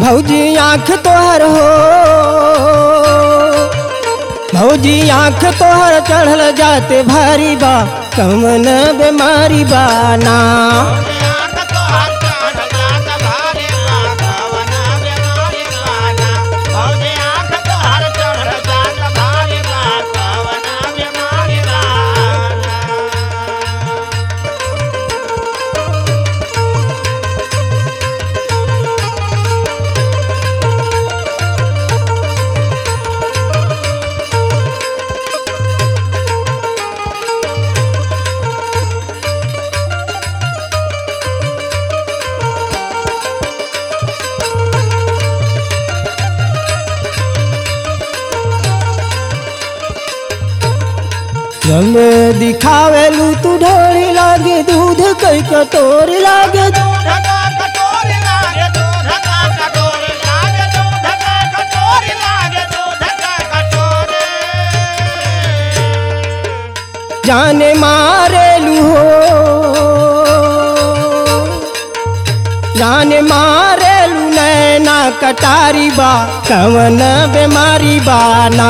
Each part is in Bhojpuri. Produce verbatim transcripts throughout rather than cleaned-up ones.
भौजी आँख तोहर हो, भौजी आँख तोहर चढ़ल जाते भारी बा, कौन बीमारी बा ना। जब दिखावेलू तू ढोली लागे दूध कई कटोरी लागे, दूध का कटोरी लागे, दूध का कटोरी लागे, दूध का कटोरी लागे, दूध का कटोरी। जाने मारेलू हो, जाने मारेलू नैना कटारी बा, कवन बीमारी बा ना।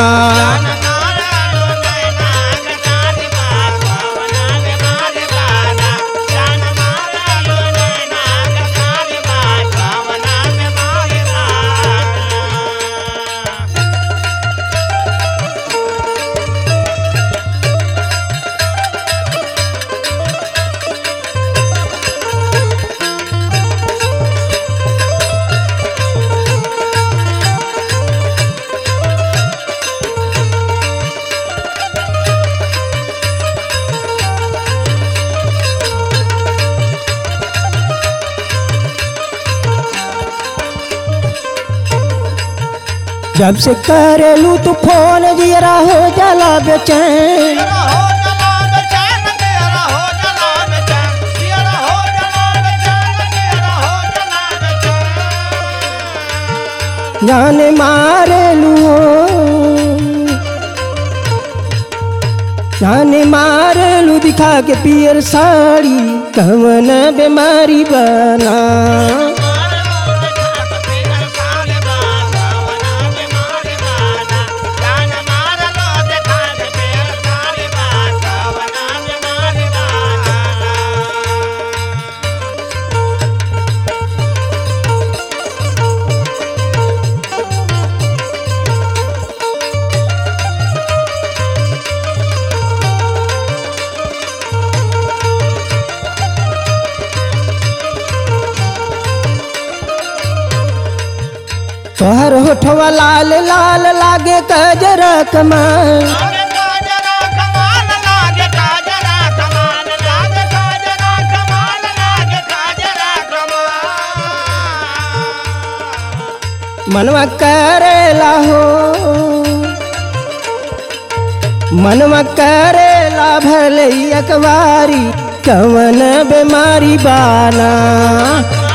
जब से करेलू तू फोन दियरा हो जाला बेचैन, जाने मारेलू हो, जाने मारेलू दिखा के पियर साड़ी, कवन बीमारी बना। तोहर होठवा लाल लाल लागे कजरा कमाल, मनवा करेला हो, मनवा करेला भले अकबारी, कवन बीमारी बाना।